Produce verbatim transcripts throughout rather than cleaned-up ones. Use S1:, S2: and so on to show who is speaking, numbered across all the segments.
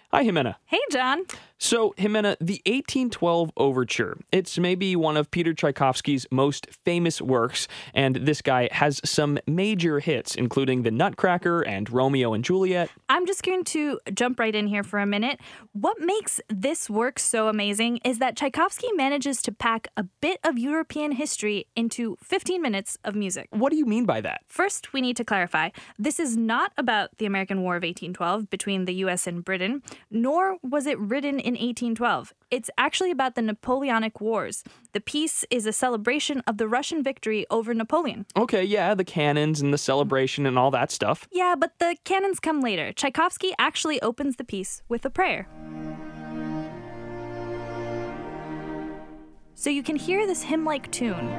S1: Hi, Jimena.
S2: Hey, John.
S1: So, Jimena, the eighteen twelve Overture, it's maybe one of Peter Tchaikovsky's most famous works, and this guy has some major hits, including The Nutcracker and Romeo and Juliet.
S2: I'm just going to jump right in here for a minute. What makes this work so amazing is that Tchaikovsky manages to pack a bit of European history into fifteen minutes of music.
S1: What do you mean by that?
S2: First, we need to clarify, this is not about the American War of eighteen twelve between the U S and Britain, nor was it written in eighteen twelve. It's actually about the Napoleonic Wars. The piece is a celebration of the Russian victory over Napoleon.
S1: Okay, yeah, the cannons and the celebration and all that stuff.
S2: Yeah, but the cannons come later. Tchaikovsky actually opens the piece with a prayer. So you can hear this hymn-like tune.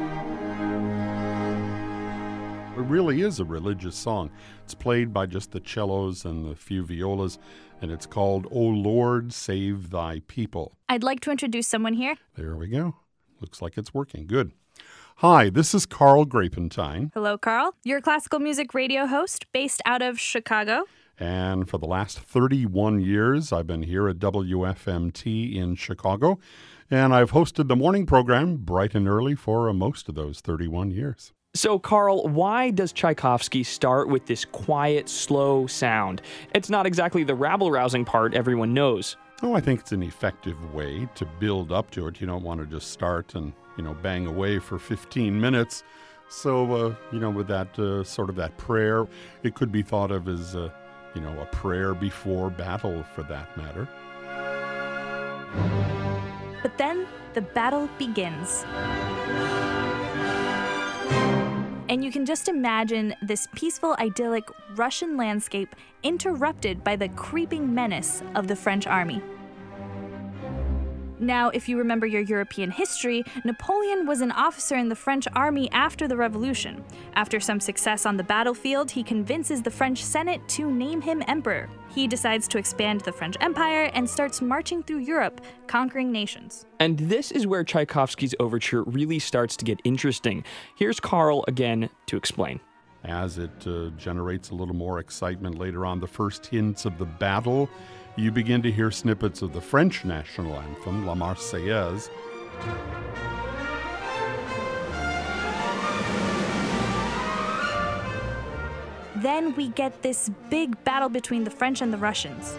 S3: It really is a religious song. It's played by just the cellos and the few violas, and it's called O Lord, Save Thy People.
S2: I'd like to introduce someone here.
S3: There we go. Looks like it's working. Good. Hi, this is Carl Grapentine.
S2: Hello, Carl. You're a classical music radio host based out of Chicago.
S3: And for the last thirty-one years, I've been here at W F M T in Chicago, and I've hosted the morning program bright and early for most of those thirty-one years.
S1: So, Carl, why does Tchaikovsky start with this quiet, slow sound? It's not exactly the rabble-rousing part everyone knows.
S3: Oh, I think it's an effective way to build up to it. You don't want to just start and, you know, bang away for fifteen minutes. So, uh, you know, with that uh, sort of that prayer, it could be thought of as, uh, you know, a prayer before battle, for that matter.
S2: But then the battle begins. And you can just imagine this peaceful, idyllic Russian landscape interrupted by the creeping menace of the French army. Now, if you remember your European history, Napoleon was an officer in the French army after the Revolution. After some success on the battlefield, he convinces the French Senate to name him emperor. He decides to expand the French Empire and starts marching through Europe, conquering nations.
S1: And this is where Tchaikovsky's overture really starts to get interesting. Here's Carl again to explain.
S3: As it uh, generates a little more excitement later on, the first hints of the battle, you begin to hear snippets of the French national anthem, La Marseillaise.
S2: Then we get this big battle between the French and the Russians.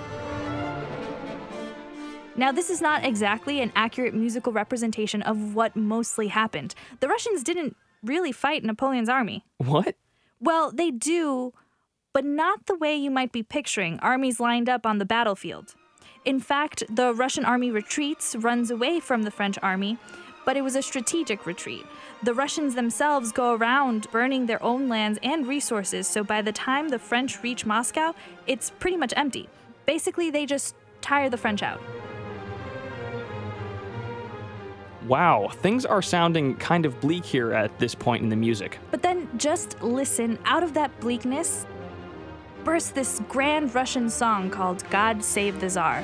S2: Now, this is not exactly an accurate musical representation of what mostly happened. The Russians didn't really fight Napoleon's army.
S1: What?
S2: Well, they do, but not the way you might be picturing, armies lined up on the battlefield. In fact, the Russian army retreats, runs away from the French army, but it was a strategic retreat. The Russians themselves go around burning their own lands and resources, so by the time the French reach Moscow, it's pretty much empty. Basically, they just tire the French out.
S1: Wow, things are sounding kind of bleak here at this point in the music.
S2: But then just listen, out of that bleakness bursts this grand Russian song called God Save the Tsar.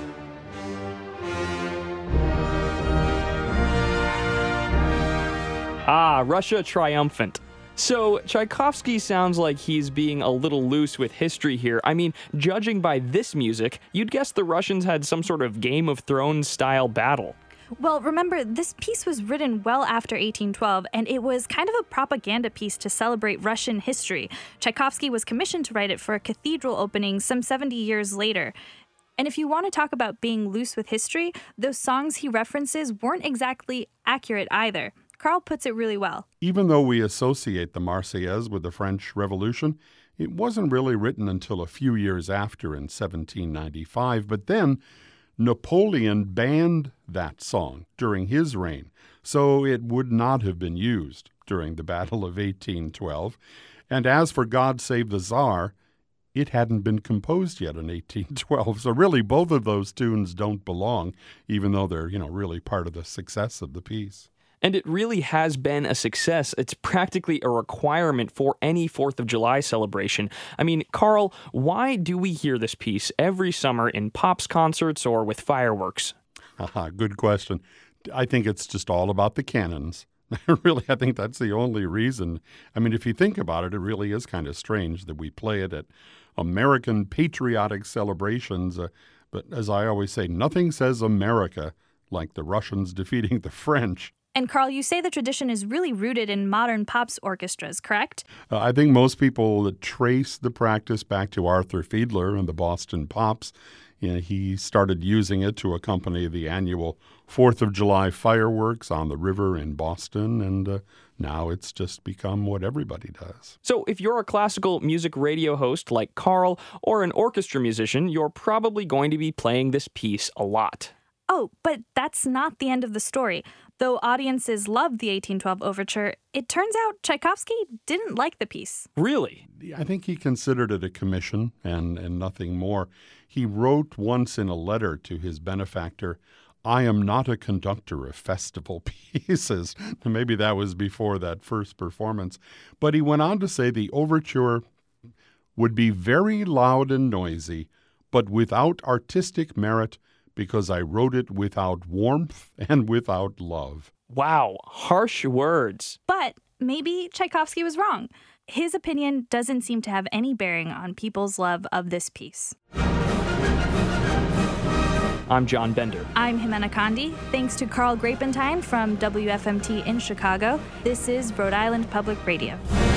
S1: Ah, Russia triumphant. So, Tchaikovsky sounds like he's being a little loose with history here. I mean, judging by this music, you'd guess the Russians had some sort of Game of Thrones-style battle.
S2: Well, remember, this piece was written well after eighteen twelve, and it was kind of a propaganda piece to celebrate Russian history. Tchaikovsky was commissioned to write it for a cathedral opening some seventy years later. And if you want to talk about being loose with history, those songs he references weren't exactly accurate either. Carl puts it really well.
S3: Even though we associate the Marseillaise with the French Revolution, it wasn't really written until a few years after in seventeen ninety-five, but then Napoleon banned that song during his reign, so it would not have been used during the Battle of eighteen twelve. And as for God Save the Tsar, it hadn't been composed yet in eighteen twelve. So really, both of those tunes don't belong, even though they're, you know, really part of the success of the piece.
S1: And it really has been a success. It's practically a requirement for any fourth of July celebration. I mean, Carl, why do we hear this piece every summer in Pops concerts or with fireworks?
S3: Haha, good question. I think it's just all about the cannons. Really, I think that's the only reason. I mean, if you think about it, it really is kind of strange that we play it at American patriotic celebrations, uh, But as I always say, nothing says America like the Russians defeating the French.
S2: And Carl, you say the tradition is really rooted in modern pops orchestras, correct?
S3: Uh, I think most people trace the practice back to Arthur Fiedler and the Boston Pops. You know, he started using it to accompany the annual Fourth of July fireworks on the river in Boston, and uh, now it's just become what everybody does.
S1: So if you're a classical music radio host like Carl or an orchestra musician, you're probably going to be playing this piece a lot.
S2: Oh, but that's not the end of the story. Though audiences loved the eighteen twelve overture, it turns out Tchaikovsky didn't like the piece.
S1: Really?
S3: I think he considered it a commission and, and nothing more. He wrote once in a letter to his benefactor, "I am not a conductor of festival pieces." Maybe that was before that first performance. But he went on to say the overture would be very loud and noisy, but without artistic merit, because I wrote it without warmth and without love.
S1: Wow, harsh words.
S2: But maybe Tchaikovsky was wrong. His opinion doesn't seem to have any bearing on people's love of this piece.
S1: I'm John Bender.
S2: I'm Jimena Condi. Thanks to Carl Grapentine from W F M T in Chicago. This is Rhode Island Public Radio.